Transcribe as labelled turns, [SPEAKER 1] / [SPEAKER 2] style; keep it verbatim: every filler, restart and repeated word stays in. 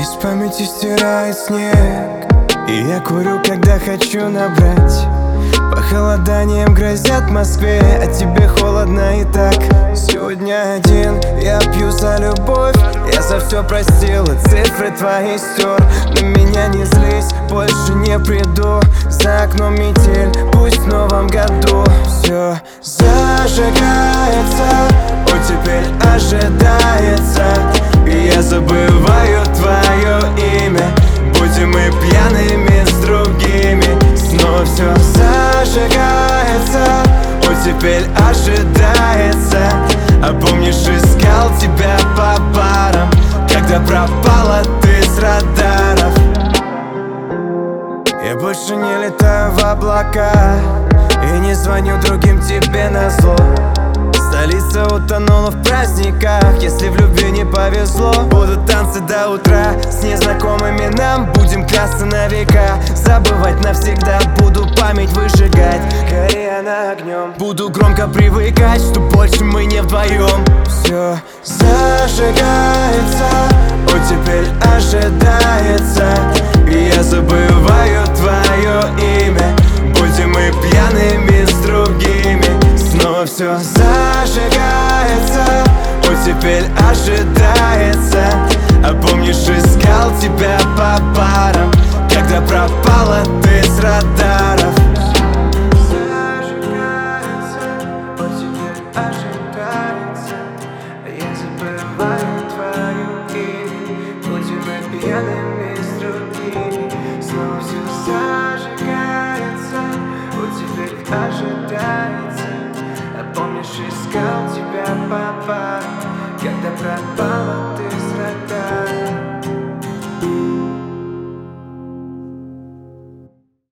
[SPEAKER 1] Из памяти стирает снег, и я курю, когда хочу набрать. Похолоданием грозят в Москве, а тебе холодно и так. Сегодня один, я пью за любовь. Я за все простил и цифры твои стер. На меня не злись, больше не приду. За окном метель, пусть в новом году все зажигается, о, теперь ожидается. И я забываю твое имя. Будем мы пьяными с другими. Снова все зажигается, о, теперь ожидается. А помнишь, искал тебя по барам, когда пропала ты с радаров. Я больше не летаю в облака и не звоню другим тебе назло. Столица утонула в праздниках, если в любви не повезло. Будут танцы до утра с незнакомыми нам. Будем клясться на века, забывать навсегда. Буду память выжигать, горя на огнем. Буду громко привыкать, что больше мы не вдвоем. Все зажигается, о, теперь ожидается. И я забываю твое имя. Будем мы пьяными с другими. Снова все зажигается, о, теперь ожидается. А помнишь, искал тебя по барам, когда пропала ты с радаров. Зажигается, о, теперь ожидается. Я забываю твою имя. Будем мы пьяными с другими. Снова все зажигается, о, теперь ожидается. А помнишь, искал тебя по барам, когда пропал